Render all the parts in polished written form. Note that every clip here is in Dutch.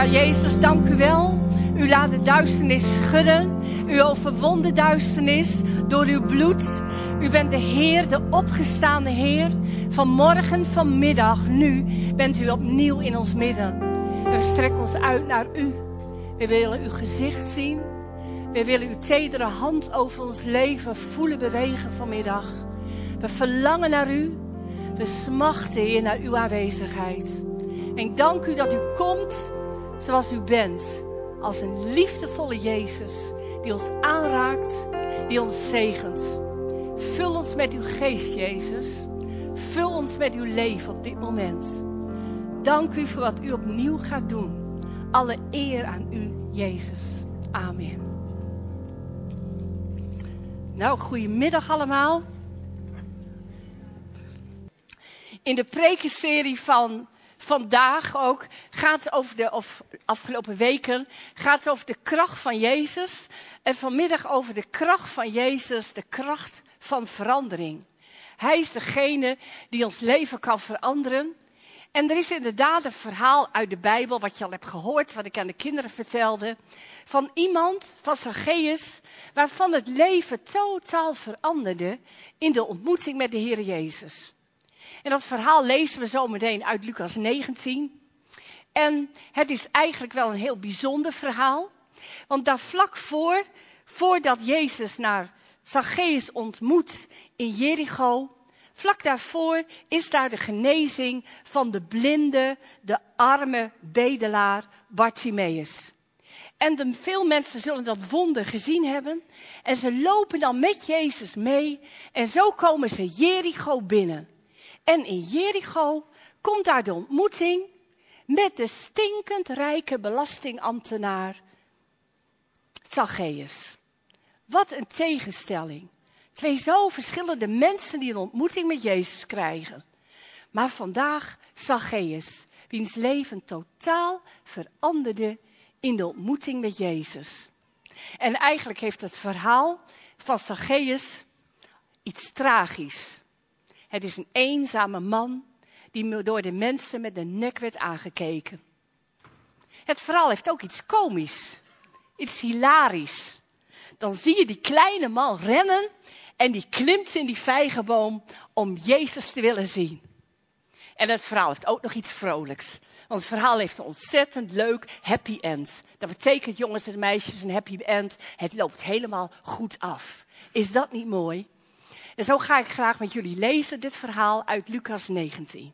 Ja, Jezus, dank u wel. U laat de duisternis schudden. U overwon de duisternis door uw bloed. U bent de Heer, de opgestaande Heer. Vanmorgen, vanmiddag, nu bent u opnieuw in ons midden. We strekken ons uit naar u. We willen uw gezicht zien. We willen uw tedere hand over ons leven voelen bewegen vanmiddag. We verlangen naar u. We smachten, Heer, naar uw aanwezigheid. En ik dank u dat u komt zoals u bent. Als een liefdevolle Jezus die ons aanraakt, die ons zegent. Vul ons met uw geest, Jezus. Vul ons met uw leven op dit moment. Dank u voor wat u opnieuw gaat doen. Alle eer aan u, Jezus. Amen. Nou, goedemiddag allemaal. In de prekenserie van vandaag ook gaat over afgelopen weken gaat over de kracht van Jezus. En vanmiddag over de kracht van Jezus, de kracht van verandering. Hij is degene die ons leven kan veranderen. En er is inderdaad een verhaal uit de Bijbel, wat je al hebt gehoord, wat ik aan de kinderen vertelde. Van iemand, van Zacchaeus, waarvan het leven totaal veranderde in de ontmoeting met de Heer Jezus. En dat verhaal lezen we zo meteen uit Lucas 19. En het is eigenlijk wel een heel bijzonder verhaal. Want daar vlak voordat Jezus naar Zacchaeus ontmoet in Jericho, vlak daarvoor is daar de genezing van de blinde, de arme bedelaar Bartimaeus. En veel mensen zullen dat wonder gezien hebben. En ze lopen dan met Jezus mee. En zo komen ze Jericho binnen. En in Jericho komt daar de ontmoeting met de stinkend rijke belastingambtenaar Zacchaeus. Wat een tegenstelling. Twee zo verschillende mensen die een ontmoeting met Jezus krijgen. Maar vandaag Zacchaeus, wiens leven totaal veranderde in de ontmoeting met Jezus. En eigenlijk heeft het verhaal van Zacchaeus iets tragisch. Het is een eenzame man die door de mensen met de nek werd aangekeken. Het verhaal heeft ook iets komisch, iets hilarisch. Dan zie je die kleine man rennen en die klimt in die vijgenboom om Jezus te willen zien. En het verhaal heeft ook nog iets vrolijks. Want het verhaal heeft een ontzettend leuk happy end. Dat betekent, jongens en meisjes, een happy end. Het loopt helemaal goed af. Is dat niet mooi? En zo ga ik graag met jullie lezen dit verhaal uit Lucas 19.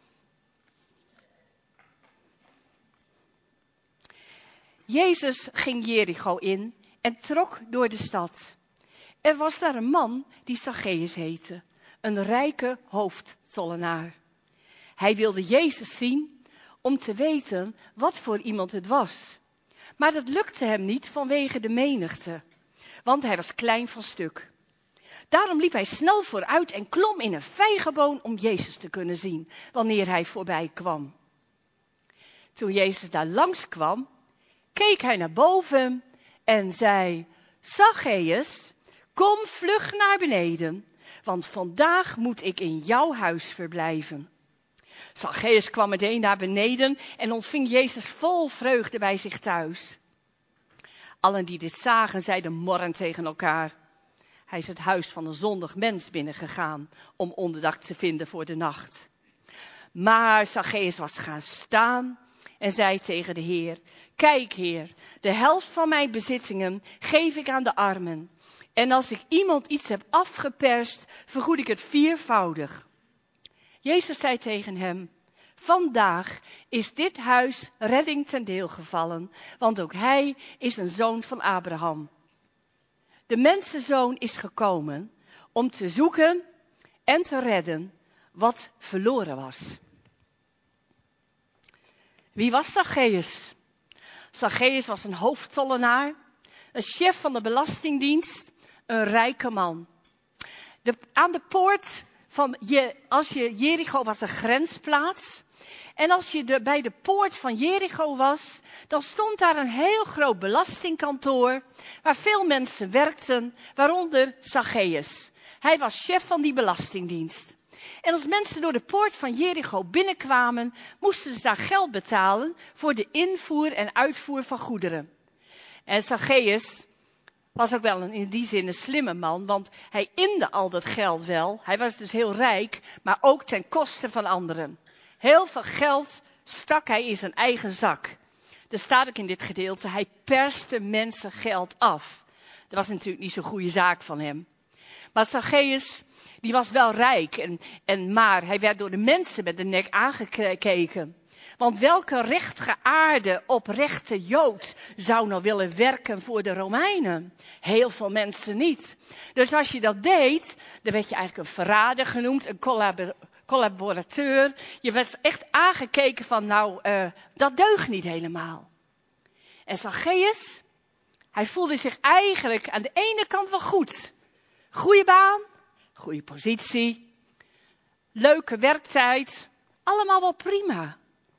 Jezus ging Jericho in en trok door de stad. Er was daar een man die Zacchaeus heette, een rijke hoofdtollenaar. Hij wilde Jezus zien om te weten wat voor iemand het was. Maar dat lukte hem niet vanwege de menigte, want hij was klein van stuk. Daarom liep hij snel vooruit en klom in een vijgenboom om Jezus te kunnen zien, wanneer hij voorbij kwam. Toen Jezus daar langs kwam, keek hij naar boven en zei: Zacchaeus, kom vlug naar beneden, want vandaag moet ik in jouw huis verblijven. Zacchaeus kwam meteen naar beneden en ontving Jezus vol vreugde bij zich thuis. Allen die dit zagen, zeiden morrend tegen elkaar: hij is het huis van een zondig mens binnengegaan om onderdak te vinden voor de nacht. Maar Zacchaeus was gaan staan en zei tegen de Heer: kijk, Heer, de helft van mijn bezittingen geef ik aan de armen. En als ik iemand iets heb afgeperst, vergoed ik het viervoudig. Jezus zei tegen hem: vandaag is dit huis redding ten deel gevallen, want ook hij is een zoon van Abraham. De mensenzoon is gekomen om te zoeken en te redden wat verloren was. Wie was Zacchaeus? Zacchaeus was een hoofdtollenaar, een chef van de belastingdienst, een rijke man. Aan de poort van Jericho was een grensplaats. En als je bij de poort van Jericho was, dan stond daar een heel groot belastingkantoor, waar veel mensen werkten, waaronder Zacchaeus. Hij was chef van die belastingdienst. En als mensen door de poort van Jericho binnenkwamen, moesten ze daar geld betalen voor de invoer en uitvoer van goederen. En Zacchaeus was ook wel in die zin een slimme man, want hij inde al dat geld wel. Hij was dus heel rijk, maar ook ten koste van anderen. Heel veel geld stak hij in zijn eigen zak. Er staat ook in dit gedeelte, hij perste mensen geld af. Dat was natuurlijk niet zo'n goede zaak van hem. Maar Zacchaeus, die was wel rijk, maar hij werd door de mensen met de nek aangekeken. Want welke rechtgeaarde, oprechte Jood zou nou willen werken voor de Romeinen? Heel veel mensen niet. Dus als je dat deed, dan werd je eigenlijk een verrader genoemd, een collaborateur. Je werd echt aangekeken van, dat deugt niet helemaal. En Zacchaeus, hij voelde zich eigenlijk aan de ene kant wel goed. Goeie baan, goede positie, leuke werktijd, allemaal wel prima.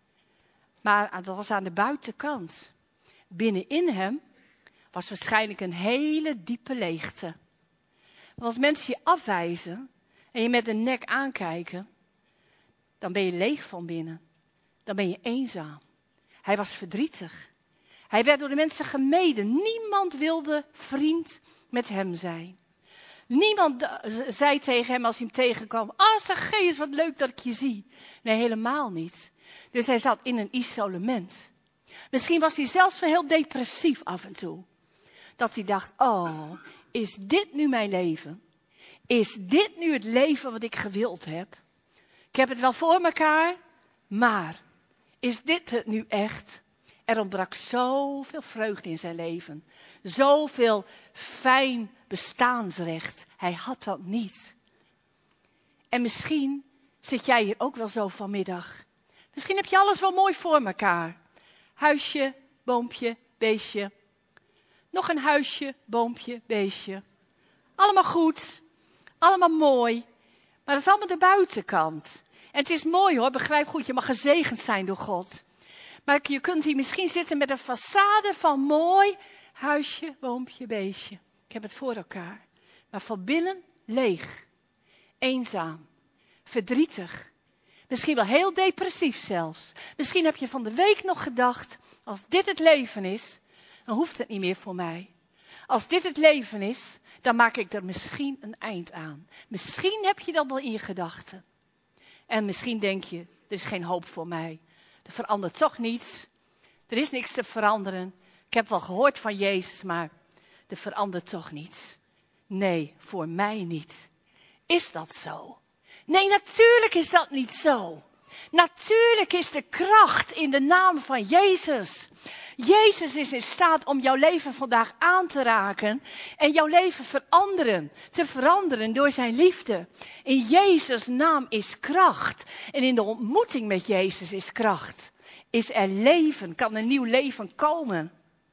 Maar dat was aan de buitenkant. Binnenin hem was waarschijnlijk een hele diepe leegte. Want als mensen je afwijzen en je met de nek aankijken, dan ben je leeg van binnen. Dan ben je eenzaam. Hij was verdrietig. Hij werd door de mensen gemeden. Niemand wilde vriend met hem zijn. Niemand zei tegen hem als hij hem tegenkwam, Zacchaeus, wat leuk dat ik je zie. Nee, helemaal niet. Dus hij zat in een isolement. Misschien was hij zelfs wel heel depressief af en toe. Dat hij dacht, is dit nu mijn leven? Is dit nu het leven wat ik gewild heb? Ik heb het wel voor mekaar, maar is dit het nu echt? Er ontbrak zoveel vreugde in zijn leven. Zoveel fijn bestaansrecht. Hij had dat niet. En misschien zit jij hier ook wel zo vanmiddag. Misschien heb je alles wel mooi voor elkaar. Huisje, boompje, beestje. Nog een huisje, boompje, beestje. Allemaal goed. Allemaal mooi. Maar dat is allemaal de buitenkant. En het is mooi hoor, begrijp goed, je mag gezegend zijn door God. Maar je kunt hier misschien zitten met een façade van mooi huisje, boompje, beestje. Ik heb het voor elkaar. Maar van binnen leeg. Eenzaam. Verdrietig. Misschien wel heel depressief zelfs. Misschien heb je van de week nog gedacht, als dit het leven is, dan hoeft het niet meer voor mij. Als dit het leven is, dan maak ik er misschien een eind aan. Misschien heb je dat wel in je gedachten. En misschien denk je, er is geen hoop voor mij. Er verandert toch niets. Er is niks te veranderen. Ik heb wel gehoord van Jezus, maar er verandert toch niets. Nee, voor mij niet. Is dat zo? Nee, natuurlijk is dat niet zo. Natuurlijk is de kracht in de naam van Jezus. Jezus is in staat om jouw leven vandaag aan te raken en jouw leven te veranderen door zijn liefde. In Jezus' naam is kracht en in de ontmoeting met Jezus is kracht. Is er leven, kan een nieuw leven komen.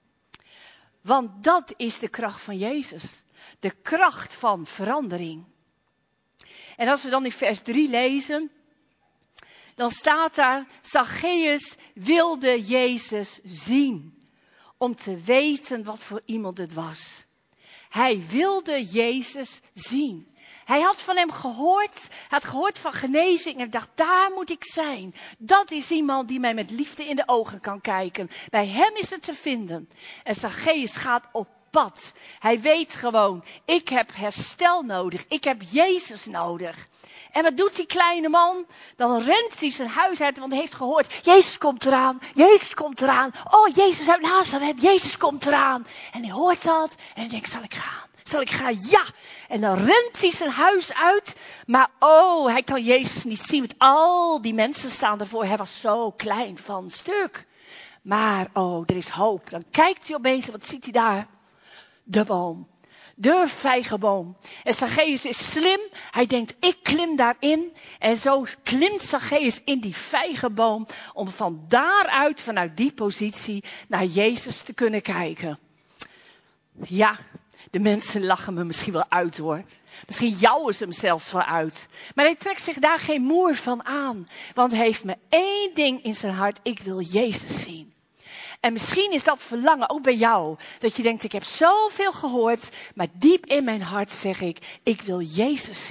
Want dat is de kracht van Jezus. De kracht van verandering. En als we dan in vers 3 lezen, dan staat daar, Zacchaeus wilde Jezus zien, om te weten wat voor iemand het was. Hij wilde Jezus zien. Hij had van hem gehoord, had gehoord van genezing en dacht, daar moet ik zijn. Dat is iemand die mij met liefde in de ogen kan kijken. Bij hem is het te vinden. En Zacchaeus gaat op pad. Hij weet gewoon, ik heb herstel nodig. Ik heb Jezus nodig. En wat doet die kleine man? Dan rent hij zijn huis uit, want hij heeft gehoord, Jezus komt eraan, Jezus komt eraan. Oh, Jezus uit Nazareth, Jezus komt eraan. En hij hoort dat en hij denkt, zal ik gaan? Zal ik gaan? Ja! En dan rent hij zijn huis uit, maar hij kan Jezus niet zien, want al die mensen staan ervoor. Hij was zo klein van stuk. Maar er is hoop. Dan kijkt hij opeens en wat ziet hij daar? De boom. De vijgenboom. En Zacchaeus is slim. Hij denkt, ik klim daarin. En zo klimt Zacchaeus in die vijgenboom. Om van daaruit, vanuit die positie, naar Jezus te kunnen kijken. Ja, de mensen lachen me misschien wel uit hoor. Misschien jouwen ze hem zelfs wel uit. Maar hij trekt zich daar geen moer van aan. Want hij heeft maar één ding in zijn hart. Ik wil Jezus zien. En misschien is dat verlangen ook bij jou. Dat je denkt, ik heb zoveel gehoord. Maar diep in mijn hart zeg ik wil Jezus zien.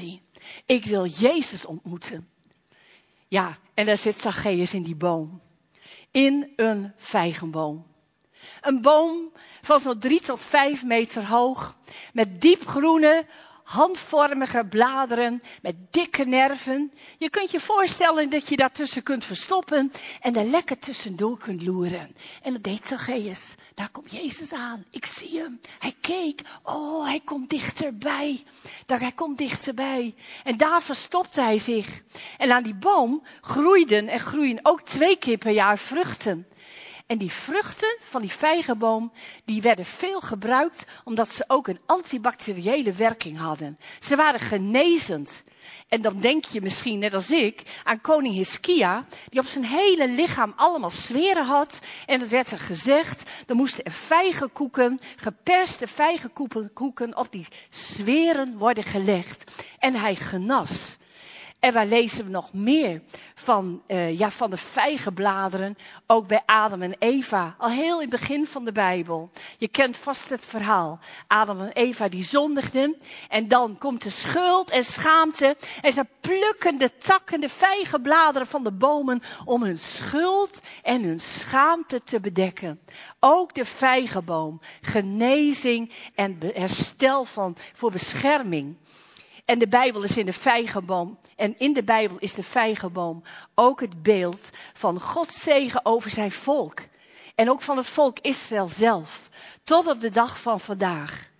Ik wil Jezus ontmoeten. Ja, en daar zit Zacchaeus in die boom. In een vijgenboom. Een boom van zo'n 3 tot 5 meter hoog. Met diepgroene, handvormige bladeren. Met dikke nerven. Je kunt je voorstellen dat je daartussen kunt verstoppen. En er lekker tussendoor kunt loeren. En dat deed Zacchaeus. Daar komt Jezus aan. Ik zie hem. Hij keek. Oh, hij komt dichterbij. Hij komt dichterbij. En daar verstopte hij zich. En aan die boom groeien ook 2 keer per jaar vruchten. En die vruchten van die vijgenboom, die werden veel gebruikt, omdat ze ook een antibacteriële werking hadden. Ze waren genezend. En dan denk je misschien, net als ik, aan koning Hiskia, die op zijn hele lichaam allemaal zweren had. En het werd er gezegd, er moesten er vijgenkoeken, geperste vijgenkoeken op die zweren worden gelegd. En hij genas. En waar lezen we nog meer van de vijgenbladeren, ook bij Adam en Eva, al heel in het begin van de Bijbel. Je kent vast het verhaal. Adam en Eva die zondigden en dan komt de schuld en schaamte en ze plukken de takken, de vijgenbladeren van de bomen om hun schuld en hun schaamte te bedekken. Ook de vijgenboom, genezing en herstel voor bescherming. En de Bijbel is in de vijgenboom. En in de Bijbel is de vijgenboom ook het beeld van Gods zegen over zijn volk. En ook van het volk Israël zelf. Tot op de dag van vandaag.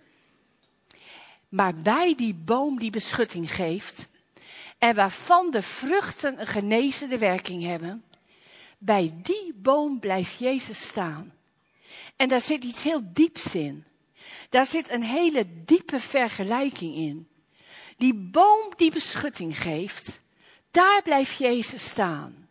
Maar bij die boom die beschutting geeft. En waarvan de vruchten een genezende werking hebben. Bij die boom blijft Jezus staan. En daar zit iets heel dieps in. Daar zit een hele diepe vergelijking in. Die boom die beschutting geeft, daar blijft Jezus staan.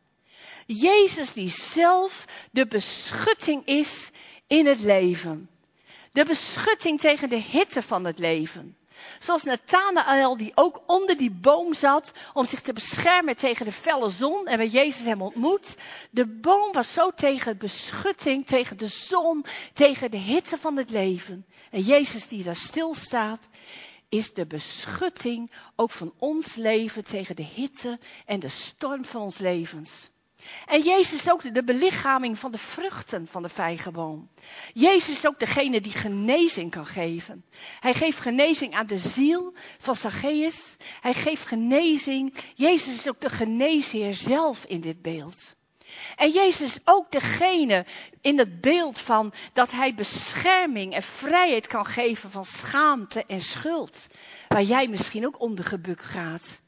Jezus die zelf de beschutting is in het leven. De beschutting tegen de hitte van het leven. Zoals Nathanael die ook onder die boom zat om zich te beschermen tegen de felle zon en waar Jezus hem ontmoet. De boom was zo tegen beschutting, tegen de zon, tegen de hitte van het leven. En Jezus die daar stilstaat, is de beschutting ook van ons leven tegen de hitte en de storm van ons levens. En Jezus is ook de belichaming van de vruchten van de vijgenboom. Jezus is ook degene die genezing kan geven. Hij geeft genezing aan de ziel van Zacchaeus. Hij geeft genezing. Jezus is ook de geneesheer zelf in dit beeld. En Jezus is ook degene in het beeld van dat hij bescherming en vrijheid kan geven van schaamte en schuld. Waar jij misschien ook onder gebukt gaat.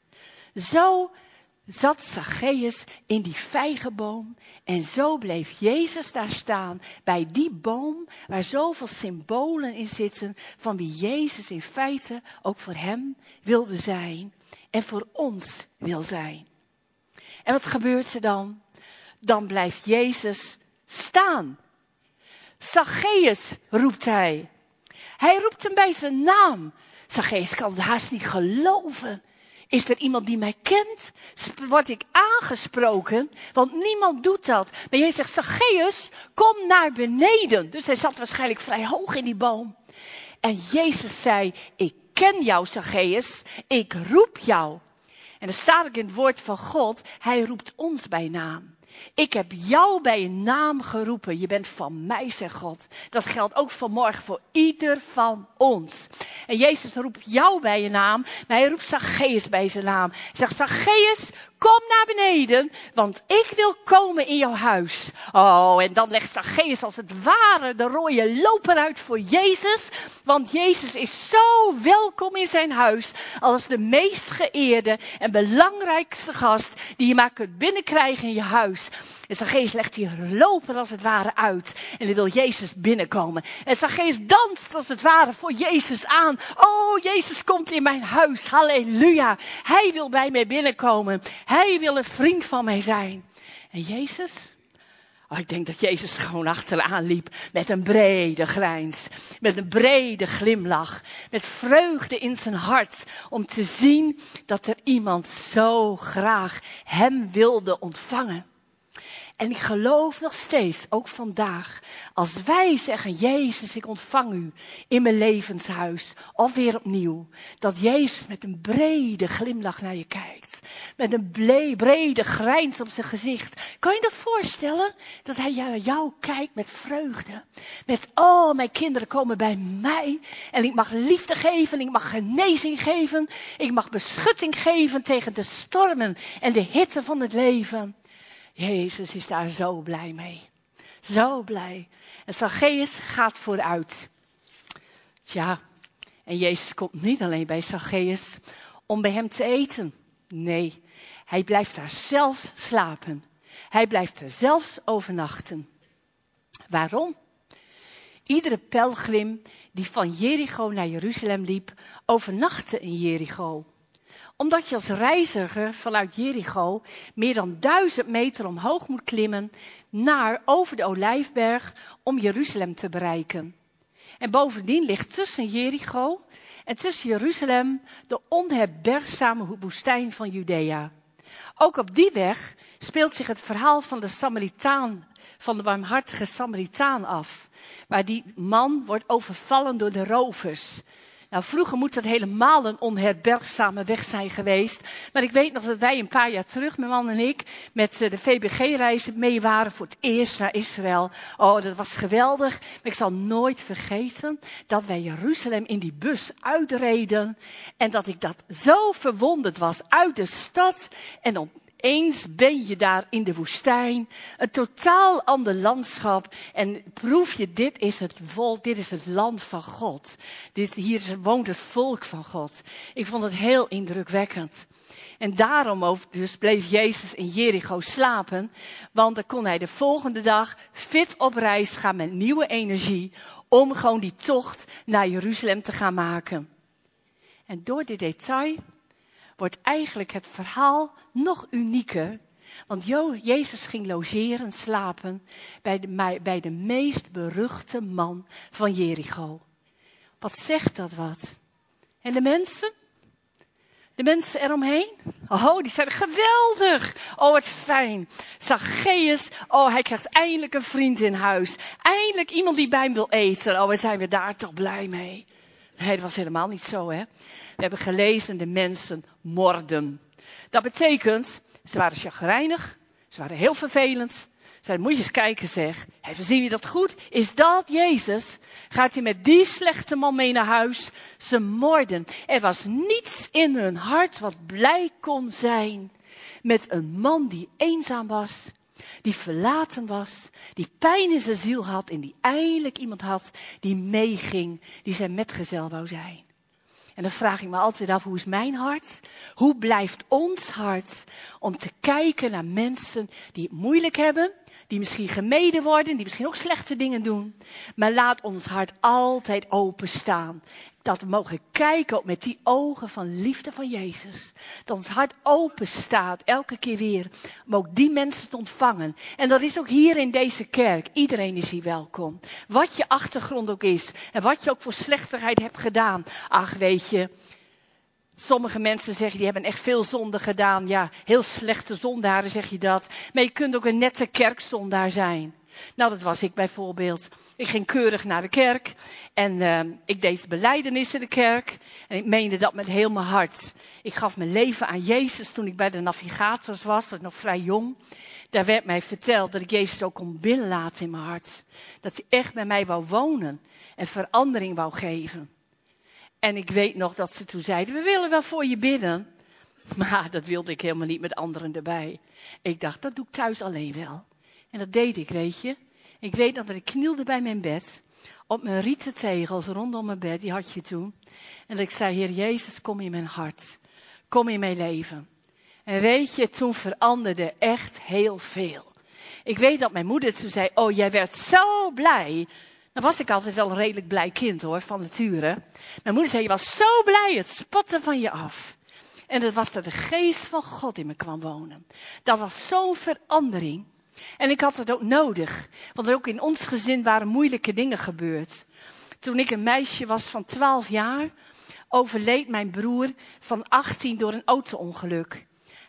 Zo zat Zacchaeus in die vijgenboom en zo bleef Jezus daar staan bij die boom waar zoveel symbolen in zitten van wie Jezus in feite ook voor hem wilde zijn en voor ons wil zijn. En wat gebeurt er dan? Dan blijft Jezus staan. Zacchaeus, roept hij. Hij roept hem bij zijn naam. Zacchaeus kan het haast niet geloven. Is er iemand die mij kent? Word ik aangesproken? Want niemand doet dat. Maar Jezus zegt, Zacchaeus, kom naar beneden. Dus hij zat waarschijnlijk vrij hoog in die boom. En Jezus zei, ik ken jou, Zacchaeus. Ik roep jou. En er staat ook in het woord van God, hij roept ons bij naam. Ik heb jou bij een naam geroepen. Je bent van mij, zegt God. Dat geldt ook vanmorgen voor ieder van ons. En Jezus roept jou bij je naam, maar hij roept Zacchaeus bij zijn naam. Hij zegt, Zacchaeus, kom naar beneden, want ik wil komen in jouw huis. Oh, en dan legt Zacchaeus als het ware de rode loper uit voor Jezus. Want Jezus is zo welkom in zijn huis als de meest geëerde en belangrijkste gast die je maar kunt binnenkrijgen in je huis. En Zacchaeus legt die loper als het ware uit. En dan wil Jezus binnenkomen. En Zacchaeus danst als het ware voor Jezus aan. Oh, Jezus komt in mijn huis. Halleluja. Hij wil bij mij binnenkomen. Hij wil een vriend van mij zijn. En Jezus? Oh, ik denk dat Jezus er gewoon achteraan liep. Met een brede grijns. Met een brede glimlach. Met vreugde in zijn hart. Om te zien dat er iemand zo graag hem wilde ontvangen. En ik geloof nog steeds, ook vandaag, als wij zeggen, Jezus, ik ontvang u in mijn levenshuis, of weer opnieuw, dat Jezus met een brede glimlach naar je kijkt. Met een brede grijns op zijn gezicht. Kan je dat voorstellen? Dat hij naar jou kijkt met vreugde. Met, oh, mijn kinderen komen bij mij. En ik mag liefde geven, ik mag genezing geven. Ik mag beschutting geven tegen de stormen en de hitte van het leven. Jezus is daar zo blij mee. Zo blij. En Zacchaeus gaat vooruit. Tja, en Jezus komt niet alleen bij Zacchaeus om bij hem te eten. Nee, hij blijft daar zelfs slapen. Hij blijft er zelfs overnachten. Waarom? Iedere pelgrim die van Jericho naar Jeruzalem liep, overnachtte in Jericho. Omdat je als reiziger vanuit Jericho meer dan 1000 meter omhoog moet klimmen over de Olijfberg om Jeruzalem te bereiken. En bovendien ligt tussen Jericho en tussen Jeruzalem de onherbergzame woestijn van Judea. Ook op die weg speelt zich het verhaal van de barmhartige Samaritaan af. Waar die man wordt overvallen door de rovers. Nou, vroeger moet dat helemaal een onherbergzame weg zijn geweest. Maar ik weet nog dat wij een paar jaar terug, mijn man en ik, met de VBG-reizen mee waren voor het eerst naar Israël. Oh, dat was geweldig. Maar ik zal nooit vergeten dat wij Jeruzalem in die bus uitreden. En dat ik dat zo verwonderd was uit de stad. En opeens ben je daar in de woestijn. Een totaal ander landschap. En proef je, dit is het volk, dit is het land van God. Hier woont het volk van God. Ik vond het heel indrukwekkend. En daarom ook dus bleef Jezus in Jericho slapen. Want dan kon hij de volgende dag fit op reis gaan met nieuwe energie. Om gewoon die tocht naar Jeruzalem te gaan maken. En door dit detail wordt eigenlijk het verhaal nog unieker. Want Jezus ging logeren, slapen bij de meest beruchte man van Jericho. Wat zegt dat wat? En de mensen? De mensen eromheen? Oh, die zeiden geweldig. Oh, wat fijn. Zacchaeus, oh, hij krijgt eindelijk een vriend in huis. Eindelijk iemand die bij hem wil eten. Oh, we zijn we daar toch blij mee. Nee, dat was helemaal niet zo, hè. We hebben gelezen, de mensen morden. Dat betekent, ze waren chagrijnig, ze waren heel vervelend. Zeiden, moet je eens kijken zeg, zien je dat goed? Is dat Jezus? Gaat hij met die slechte man mee naar huis? Ze morden. Er was niets in hun hart wat blij kon zijn met een man die eenzaam was, die verlaten was, die pijn in zijn ziel had en die eindelijk iemand had die meeging, die zijn metgezel wou zijn. En dan vraag ik me altijd af, hoe is mijn hart? Hoe blijft ons hart om te kijken naar mensen die het moeilijk hebben, die misschien gemeden worden, die misschien ook slechte dingen doen. Maar laat ons hart altijd openstaan. Dat we mogen kijken met die ogen van liefde van Jezus. Dat ons hart open staat, elke keer weer, om ook die mensen te ontvangen. En dat is ook hier in deze kerk. Iedereen is hier welkom. Wat je achtergrond ook is. En wat je ook voor slechtigheid hebt gedaan. Ach, weet je. Sommige mensen zeggen, die hebben echt veel zonde gedaan. Ja, heel slechte zondaren zeg je dat. Maar je kunt ook een nette kerkzondaar zijn. Nou, dat was ik bijvoorbeeld. Ik ging keurig naar de kerk. En ik deed belijdenis in de kerk. En ik meende dat met heel mijn hart. Ik gaf mijn leven aan Jezus toen ik bij de navigators was nog vrij jong. Daar werd mij verteld dat ik Jezus ook kon binnenlaten in mijn hart. Dat hij echt bij mij wou wonen. En verandering wou geven. En ik weet nog dat ze toen zeiden, we willen wel voor je bidden. Maar dat wilde ik helemaal niet met anderen erbij. Ik dacht, dat doe ik thuis alleen wel. En dat deed ik, weet je. Ik weet nog dat ik knielde bij mijn bed. Op mijn rieten tegels rondom mijn bed, die had je toen. En dat ik zei, Heer Jezus, kom in mijn hart. Kom in mijn leven. En weet je, toen veranderde echt heel veel. Ik weet dat mijn moeder toen zei, oh, jij werd zo blij. Dan was ik altijd wel een redelijk blij kind hoor, van nature. Mijn moeder zei, je was zo blij, het spatte van je af. En dat was dat de geest van God in me kwam wonen. Dat was zo'n verandering. En ik had het ook nodig. Want ook in ons gezin waren moeilijke dingen gebeurd. Toen ik een meisje was van 12 jaar, overleed mijn broer van 18 door een auto-ongeluk.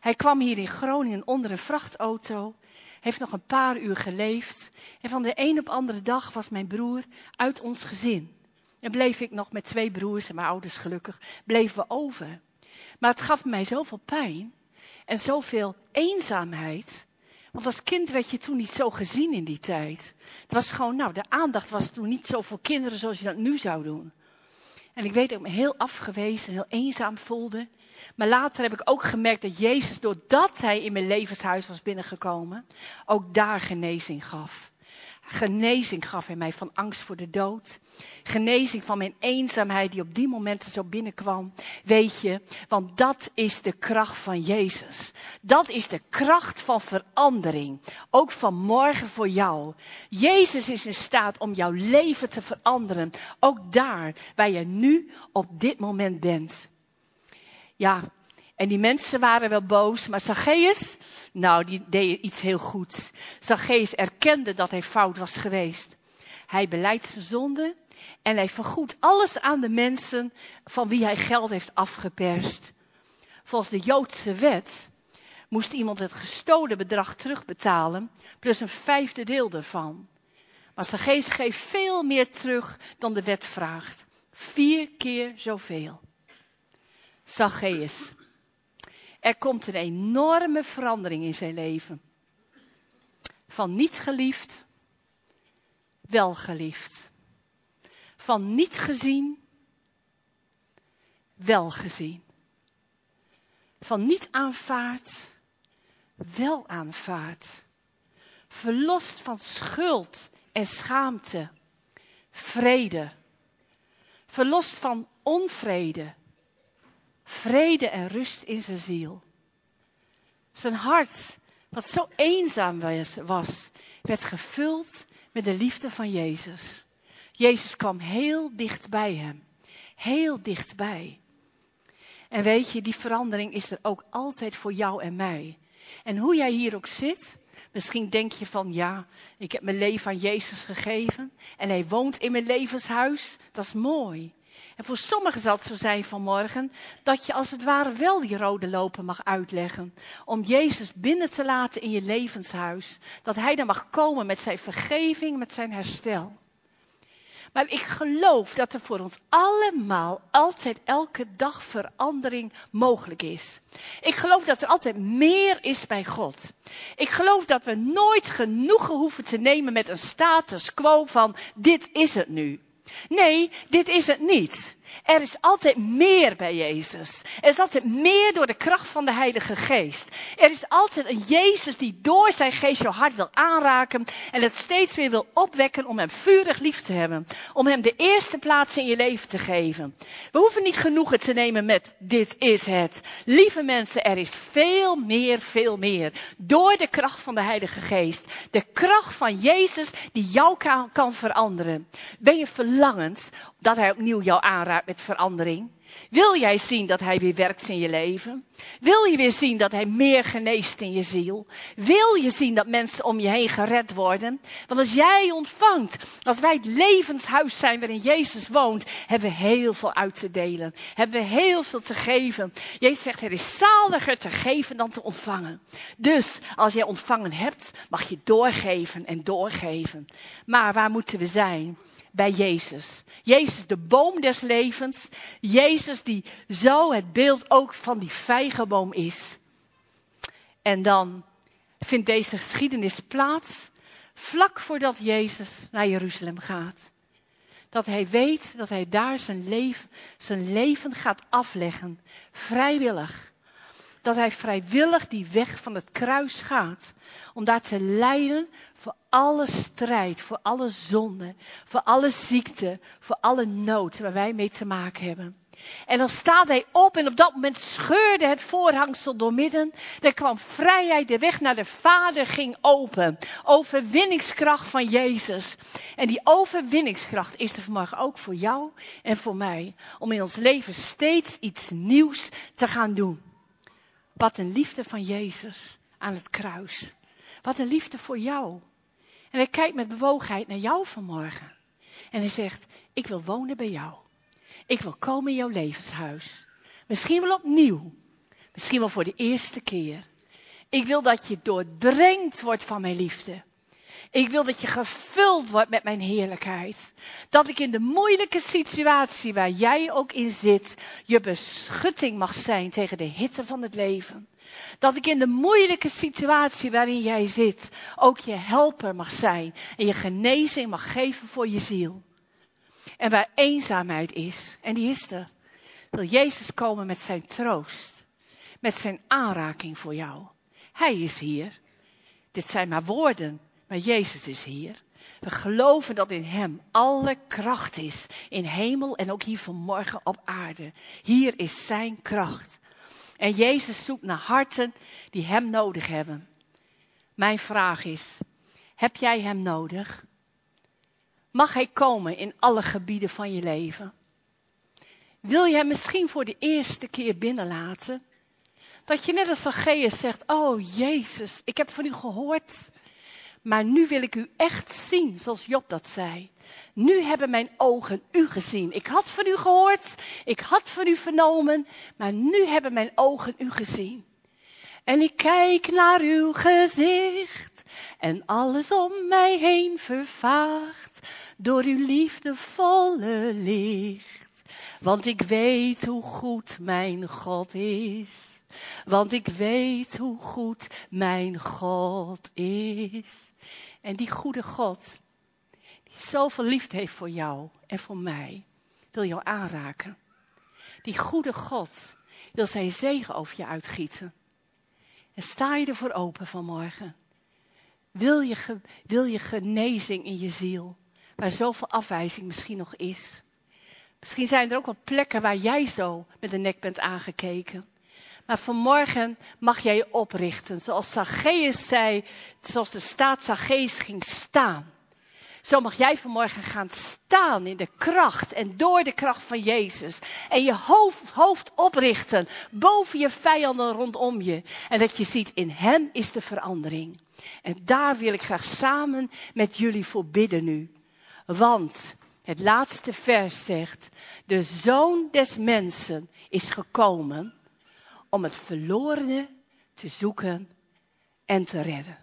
Hij kwam hier in Groningen onder een vrachtauto. Heeft nog een paar uur geleefd. En van de een op andere dag was mijn broer uit ons gezin. En bleef ik nog met 2 broers en mijn ouders gelukkig, bleven we over. Maar het gaf mij zoveel pijn en zoveel eenzaamheid. Want als kind werd je toen niet zo gezien in die tijd. Het was gewoon, de aandacht was toen niet zo voor kinderen zoals je dat nu zou doen. En ik weet dat ik me heel afgewezen, heel eenzaam voelde. Maar later heb ik ook gemerkt dat Jezus, doordat hij in mijn levenshuis was binnengekomen, ook daar genezing gaf. Genezing gaf hij mij van angst voor de dood. Genezing van mijn eenzaamheid die op die momenten zo binnenkwam. Weet je, want dat is de kracht van Jezus. Dat is de kracht van verandering. Ook vanmorgen voor jou. Jezus is in staat om jouw leven te veranderen. Ook daar waar je nu op dit moment bent. Ja, en die mensen waren wel boos, maar Zacchaeus, die deed iets heel goeds. Zacchaeus erkende dat hij fout was geweest. Hij belijdt zijn zonde en hij vergoedt alles aan de mensen van wie hij geld heeft afgeperst. Volgens de Joodse wet moest iemand het gestolen bedrag terugbetalen, plus een 5e deel ervan. Maar Zacchaeus geeft veel meer terug dan de wet vraagt. 4 keer zoveel. Zacchaeus. Er komt een enorme verandering in zijn leven. Van niet geliefd, wel geliefd. Van niet gezien, wel gezien. Van niet aanvaard, wel aanvaard. Verlost van schuld en schaamte. Vrede. Verlost van onvrede. Vrede en rust in zijn ziel. Zijn hart, wat zo eenzaam was, werd gevuld met de liefde van Jezus. Jezus kwam heel dicht bij hem. Heel dichtbij. En weet je, die verandering is er ook altijd voor jou en mij. En hoe jij hier ook zit, misschien denk je van ik heb mijn leven aan Jezus gegeven. En hij woont in mijn levenshuis. Dat is mooi. En voor sommigen zal het zo zijn vanmorgen, dat je als het ware wel die rode loper mag uitleggen. Om Jezus binnen te laten in je levenshuis. Dat hij dan mag komen met zijn vergeving, met zijn herstel. Maar ik geloof dat er voor ons allemaal altijd elke dag verandering mogelijk is. Ik geloof dat er altijd meer is bij God. Ik geloof dat we nooit genoegen hoeven te nemen met een status quo van dit is het nu. Nee, dit is het niet. Er is altijd meer bij Jezus. Er is altijd meer door de kracht van de Heilige Geest. Er is altijd een Jezus die door zijn geest jouw hart wil aanraken en het steeds weer wil opwekken om hem vurig lief te hebben. Om hem de eerste plaats in je leven te geven. We hoeven niet genoegen te nemen met dit is het. Lieve mensen, er is veel meer, veel meer. Door de kracht van de Heilige Geest. De kracht van Jezus die jou kan veranderen. Ben je verlangend dat hij opnieuw jou aanraakt met verandering? Wil jij zien dat hij weer werkt in je leven? Wil je weer zien dat hij meer geneest in je ziel? Wil je zien dat mensen om je heen gered worden? Want als jij ontvangt, als wij het levenshuis zijn waarin Jezus woont, hebben we heel veel uit te delen. Hebben we heel veel te geven. Jezus zegt, het is zaliger te geven dan te ontvangen. Dus, als jij ontvangen hebt, mag je doorgeven en doorgeven. Maar waar moeten we zijn? Bij Jezus. Jezus, de boom des levens. Jezus die zo het beeld ook van die vijgenboom is. En dan vindt deze geschiedenis plaats vlak voordat Jezus naar Jeruzalem gaat. Dat hij weet dat hij daar zijn leven gaat afleggen. Vrijwillig. Dat hij vrijwillig die weg van het kruis gaat. Om daar te lijden voor alle strijd, voor alle zonde, voor alle ziekte, voor alle nood waar wij mee te maken hebben. En dan staat hij op en op dat moment scheurde het voorhangsel doormidden. Er kwam vrijheid, de weg naar de Vader ging open. Overwinningskracht van Jezus. En die overwinningskracht is er vanmorgen ook voor jou en voor mij. Om in ons leven steeds iets nieuws te gaan doen. Wat een liefde van Jezus aan het kruis. Wat een liefde voor jou. En hij kijkt met bewogenheid naar jou vanmorgen. En hij zegt, ik wil wonen bij jou. Ik wil komen in jouw levenshuis. Misschien wel opnieuw. Misschien wel voor de eerste keer. Ik wil dat je doordrenkt wordt van mijn liefde. Ik wil dat je gevuld wordt met mijn heerlijkheid. Dat ik in de moeilijke situatie waar jij ook in zit, je beschutting mag zijn tegen de hitte van het leven. Dat ik in de moeilijke situatie waarin jij zit, ook je helper mag zijn. En je genezing mag geven voor je ziel. En waar eenzaamheid is, en die is er, wil Jezus komen met zijn troost. Met zijn aanraking voor jou. Hij is hier. Dit zijn maar woorden, maar Jezus is hier. We geloven dat in hem alle kracht is. In hemel en ook hier vanmorgen op aarde. Hier is zijn kracht. En Jezus zoekt naar harten die hem nodig hebben. Mijn vraag is, heb jij hem nodig? Mag hij komen in alle gebieden van je leven? Wil je hem misschien voor de eerste keer binnenlaten? Dat je net als Zacchaeus zegt, oh Jezus, ik heb van u gehoord. Maar nu wil ik u echt zien, zoals Job dat zei. Nu hebben mijn ogen u gezien. Ik had van u gehoord, ik had van u vernomen, maar nu hebben mijn ogen u gezien. En ik kijk naar uw gezicht en alles om mij heen vervaagt door uw liefdevolle licht. Want ik weet hoe goed mijn God is. Want ik weet hoe goed mijn God is. En die goede God, die zoveel liefde heeft voor jou en voor mij, wil jou aanraken. Die goede God wil zijn zegen over je uitgieten. En sta je ervoor open vanmorgen? Wil je genezing in je ziel, waar zoveel afwijzing misschien nog is? Misschien zijn er ook wel plekken waar jij zo met de nek bent aangekeken. Maar vanmorgen mag jij je oprichten. Zoals Zacchaeus zei, zoals de staat Zacchaeus ging staan. Zo mag jij vanmorgen gaan staan in de kracht en door de kracht van Jezus. En je hoofd oprichten boven je vijanden rondom je. En dat je ziet, in hem is de verandering. En daar wil ik graag samen met jullie voor bidden nu. Want het laatste vers zegt, de Zoon des Mensen is gekomen om het verlorene te zoeken en te redden.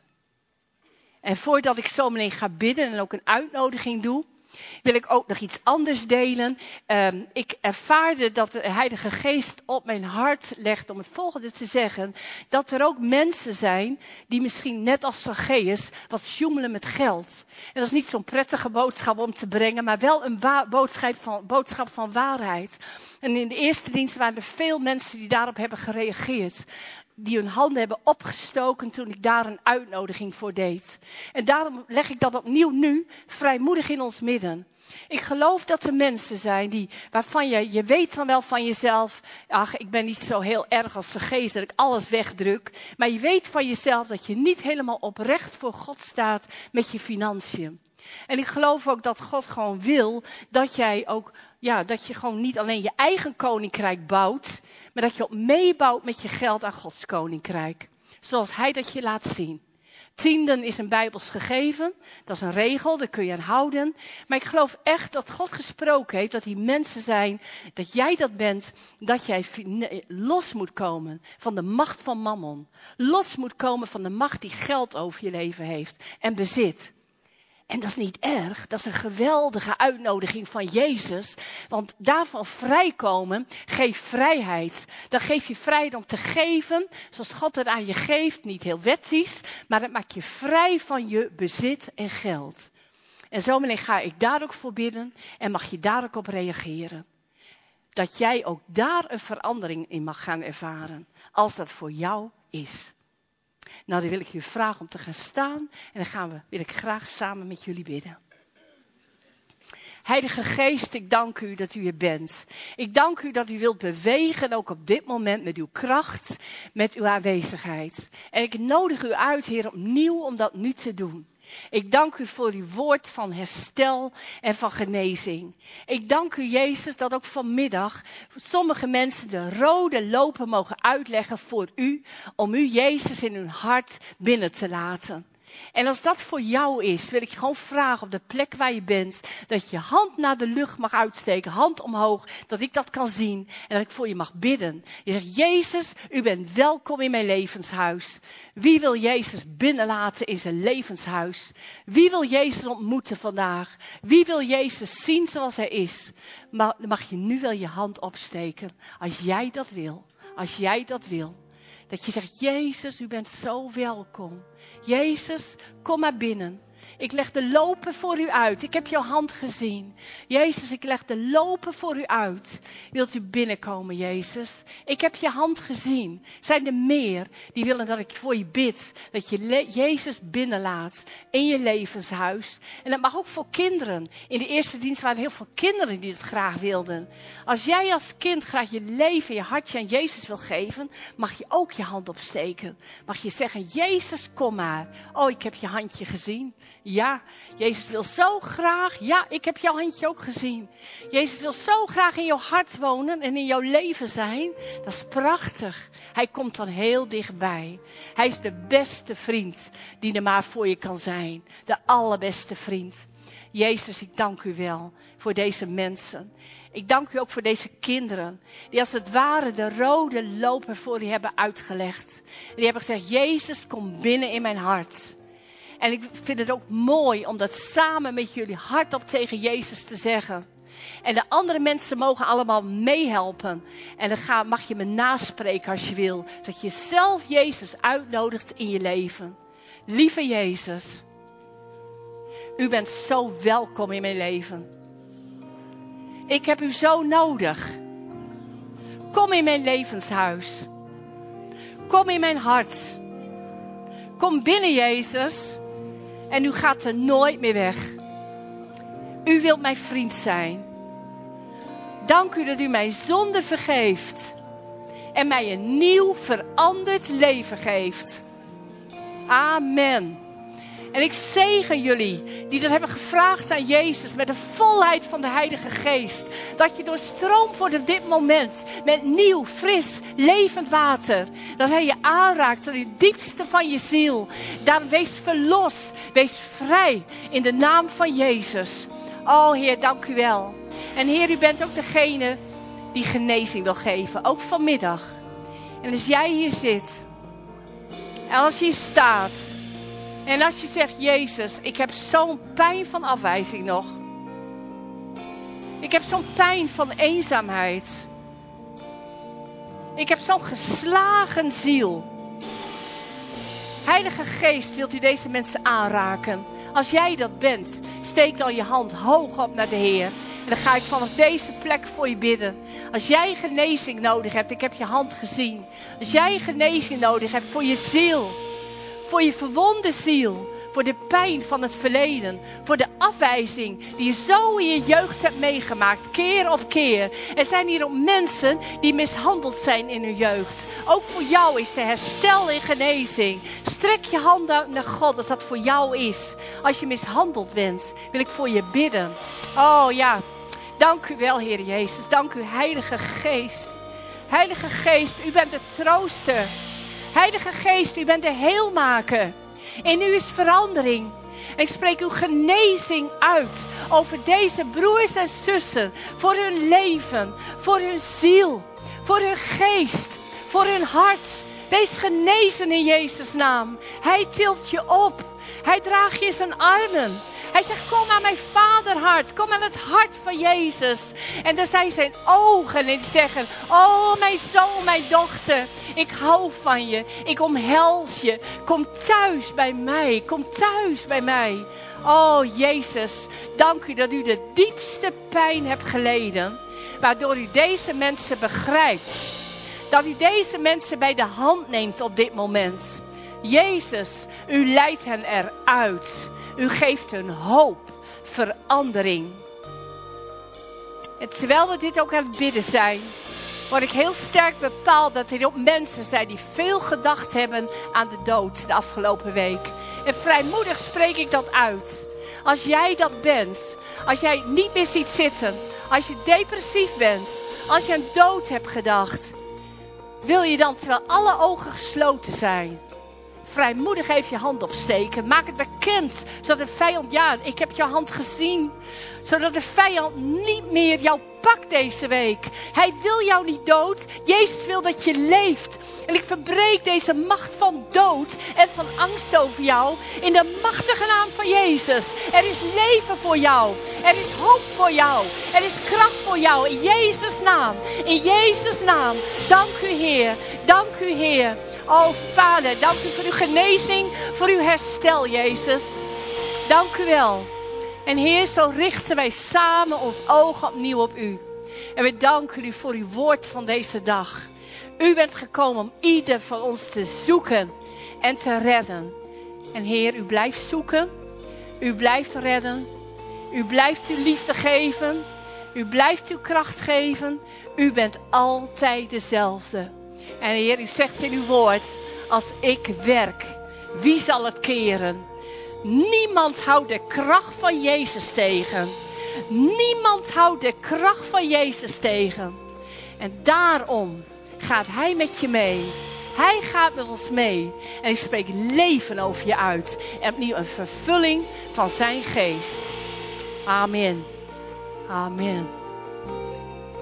En voordat ik zo meteen ga bidden en ook een uitnodiging doe, wil ik ook nog iets anders delen. Ik ervaarde dat de Heilige Geest op mijn hart legt om het volgende te zeggen. Dat er ook mensen zijn die misschien net als Zacchaeus wat sjoemelen met geld. En dat is niet zo'n prettige boodschap om te brengen, maar wel een boodschap van waarheid. En in de eerste dienst waren er veel mensen die daarop hebben gereageerd. Die hun handen hebben opgestoken toen ik daar een uitnodiging voor deed. En daarom leg ik dat opnieuw nu vrijmoedig in ons midden. Ik geloof dat er mensen zijn waarvan je weet dan wel van jezelf, ach, ik ben niet zo heel erg als de geest dat ik alles wegdruk. Maar je weet van jezelf dat je niet helemaal oprecht voor God staat met je financiën. En ik geloof ook dat God gewoon wil dat jij ook, dat je gewoon niet alleen je eigen koninkrijk bouwt, maar dat je ook meebouwt met je geld aan Gods koninkrijk. Zoals hij dat je laat zien. Tienden is een Bijbels gegeven. Dat is een regel, daar kun je aan houden. Maar ik geloof echt dat God gesproken heeft, dat die mensen zijn, dat jij dat bent, dat jij los moet komen van de macht van Mammon. Los moet komen van de macht die geld over je leven heeft en bezit. En dat is niet erg, dat is een geweldige uitnodiging van Jezus. Want daarvan vrijkomen geeft vrijheid. Dan geef je vrijheid om te geven zoals God het aan je geeft. Niet heel wettisch, maar dat maakt je vrij van je bezit en geld. En zo meteen ga ik daar ook voor bidden en mag je daar ook op reageren. Dat jij ook daar een verandering in mag gaan ervaren. Als dat voor jou is. Nou, dan wil ik je vragen om te gaan staan. En dan wil ik graag samen met jullie bidden. Heilige Geest, ik dank u dat u er bent. Ik dank u dat u wilt bewegen, ook op dit moment met uw kracht, met uw aanwezigheid. En ik nodig u uit, Heer, opnieuw om dat nu te doen. Ik dank u voor uw woord van herstel en van genezing. Ik dank u, Jezus, dat ook vanmiddag sommige mensen de rode lopen mogen uitleggen voor u, om u, Jezus, in hun hart binnen te laten. En als dat voor jou is, wil ik je gewoon vragen op de plek waar je bent, dat je hand naar de lucht mag uitsteken, hand omhoog, dat ik dat kan zien en dat ik voor je mag bidden. Je zegt, Jezus, u bent welkom in mijn levenshuis. Wie wil Jezus binnenlaten in zijn levenshuis? Wie wil Jezus ontmoeten vandaag? Wie wil Jezus zien zoals hij is? Maar dan mag je nu wel je hand opsteken, als jij dat wil. Als jij dat wil. Dat je zegt, Jezus, u bent zo welkom. Jezus, kom maar binnen. Ik leg de lopen voor u uit. Ik heb jouw hand gezien. Jezus, ik leg de lopen voor u uit. Wilt u binnenkomen, Jezus? Ik heb je hand gezien. Zijn er meer die willen dat ik voor je bid? Dat je Jezus binnenlaat in je levenshuis. En dat mag ook voor kinderen. In de eerste dienst waren heel veel kinderen die het graag wilden. Als jij als kind graag je leven, je hartje aan Jezus wil geven, mag je ook je hand opsteken. Mag je zeggen, Jezus, kom maar. Oh, ik heb je handje gezien. Ja, Jezus wil zo graag. Ja, ik heb jouw handje ook gezien. Jezus wil zo graag in jouw hart wonen en in jouw leven zijn. Dat is prachtig. Hij komt dan heel dichtbij. Hij is de beste vriend die er maar voor je kan zijn. De allerbeste vriend. Jezus, ik dank u wel voor deze mensen. Ik dank u ook voor deze kinderen. Die als het ware de rode loper voor u hebben uitgelegd. En die hebben gezegd, Jezus, kom binnen in mijn hart. En ik vind het ook mooi om dat samen met jullie hardop tegen Jezus te zeggen. En de andere mensen mogen allemaal meehelpen. En dan mag je me naspreken als je wil. Dat je zelf Jezus uitnodigt in je leven. Lieve Jezus, u bent zo welkom in mijn leven. Ik heb u zo nodig. Kom in mijn levenshuis. Kom in mijn hart. Kom binnen, Jezus. En u gaat er nooit meer weg. U wilt mijn vriend zijn. Dank u dat u mijn zonde vergeeft. En mij een nieuw veranderd leven geeft. Amen. En ik zegen jullie die dat hebben gevraagd aan Jezus met de volheid van de Heilige Geest. Dat je doorstroomt wordt op dit moment met nieuw, fris, levend water. Dat hij je aanraakt tot het diepste van je ziel. Daarom wees verlost, wees vrij in de naam van Jezus. Oh Heer, dank u wel. En Heer, u bent ook degene die genezing wil geven, ook vanmiddag. En als jij hier zit en als je hier staat... En als je zegt, Jezus, ik heb zo'n pijn van afwijzing nog. Ik heb zo'n pijn van eenzaamheid. Ik heb zo'n geslagen ziel. Heilige Geest, wilt u deze mensen aanraken? Als jij dat bent, steek dan je hand hoog op naar de Heer. En dan ga ik vanaf deze plek voor je bidden. Als jij genezing nodig hebt, ik heb je hand gezien. Als jij genezing nodig hebt voor je ziel... Voor je verwonde ziel. Voor de pijn van het verleden. Voor de afwijzing die je zo in je jeugd hebt meegemaakt. Keer op keer. Er zijn hier ook mensen die mishandeld zijn in hun jeugd. Ook voor jou is er herstel en genezing. Strek je hand uit naar God als dat voor jou is. Als je mishandeld bent, wil ik voor je bidden. Oh ja, dank u wel, Heer Jezus. Dank u, Heilige Geest. Heilige Geest, u bent de trooster. Heilige Geest, u bent de heelmaker. In u is verandering. En ik spreek uw genezing uit over deze broers en zussen. Voor hun leven, voor hun ziel, voor hun geest, voor hun hart. Wees genezen in Jezus' naam. Hij tilt je op. Hij draagt je in zijn armen. Hij zegt, kom aan mijn vaderhart. Kom aan het hart van Jezus. En daar zijn zijn ogen en die zeggen, oh mijn zoon, mijn dochter. Ik hou van je. Ik omhels je. Kom thuis bij mij. Kom thuis bij mij. Oh Jezus, dank u dat u de diepste pijn hebt geleden. Waardoor u deze mensen begrijpt. Dat u deze mensen bij de hand neemt op dit moment. Jezus, u leidt hen eruit. U geeft hun hoop, verandering. En terwijl we dit ook aan het bidden zijn, word ik heel sterk bepaald dat er ook mensen zijn die veel gedacht hebben aan de dood de afgelopen week. En vrijmoedig spreek ik dat uit. Als jij dat bent, als jij niet meer ziet zitten, als je depressief bent, als je aan dood hebt gedacht, wil je dan terwijl alle ogen gesloten zijn, vrijmoedig even je hand opsteken. Maak het bekend, zodat de vijand, ja, ik heb je hand gezien. Zodat de vijand niet meer jou pakt deze week. Hij wil jou niet dood. Jezus wil dat je leeft. En ik verbreek deze macht van dood en van angst over jou. In de machtige naam van Jezus. Er is leven voor jou. Er is hoop voor jou. Er is kracht voor jou. In Jezus' naam. In Jezus' naam. Dank u Heer. Dank u Heer. Oh Vader, dank u voor uw genezing. Voor uw herstel Jezus. Dank u wel. En Heer, zo richten wij samen ons ogen opnieuw op u. En we danken u voor uw woord van deze dag. U bent gekomen om ieder van ons te zoeken en te redden. En Heer, u blijft zoeken. U blijft redden. U blijft uw liefde geven. U blijft uw kracht geven. U bent altijd dezelfde. En Heer, u zegt in uw woord, als ik werk, wie zal het keren? Niemand houdt de kracht van Jezus tegen. Niemand houdt de kracht van Jezus tegen. En daarom gaat hij met je mee. Hij gaat met ons mee. En ik spreek leven over je uit. En opnieuw een vervulling van zijn geest. Amen. Amen.